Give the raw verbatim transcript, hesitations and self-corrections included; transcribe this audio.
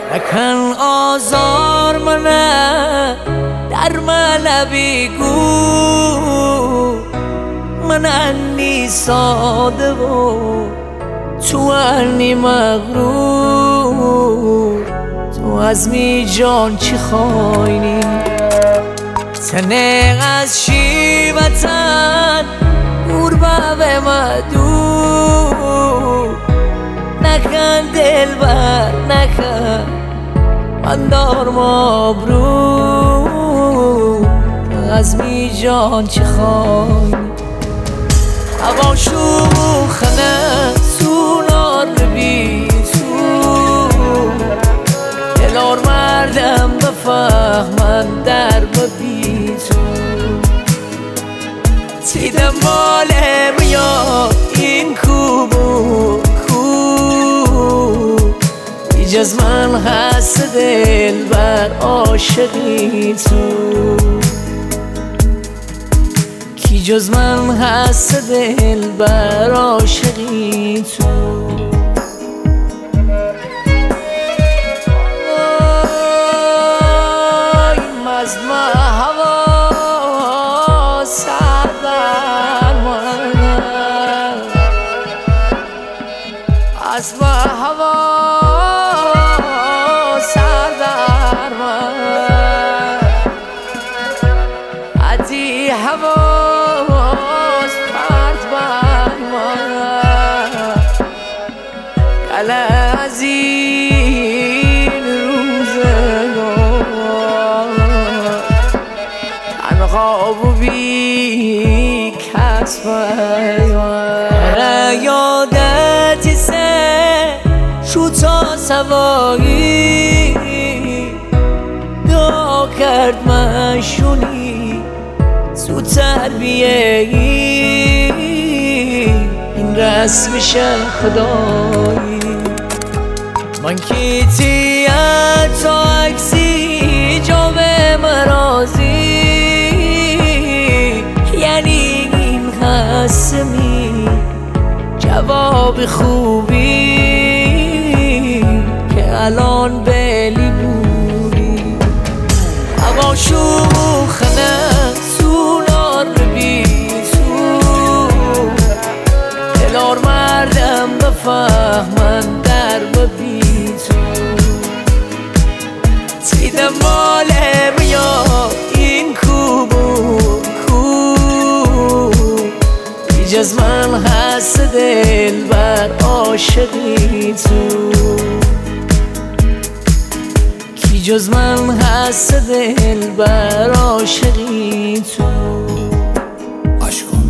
نکن آزار منه در من بگو من انی ساده و تو انی مغرور. تو از می جان چی خواینی تنه از شیوتن دور به مدور. نکن دل بر نکن من دار مبرور. از می جان چی خواینی هوا شوخنه سونار بی تو دلار مردم بفهمن در ببی تو. تیدم ماله میاد این کوبو کو ایجاز من هست دل بر عاشقی تو. کی جز من هست دل بر عاشقی تو. از ما هوا سر بر من از ما هوا سر بر من عدی هواز پرد بر من گله از این روزگار خواب و بی کس پیوان. یادتی سه شو تا سوایی دعا کرد من شونی زودتر بیایی این رسمش خدایی. من کی تیت تا اکسی جا به مرازی یعنی این هستمی جواب خوبی که الان بلی بوری. هوا شوخنه سونار بی تو دلار مردم بفهمن در ببی تو. تیدم ماله میاد این کوبو ایجاز من هست دل بر عاشقی تو. کی جز من هست دل بر عاشقی تو. عشقم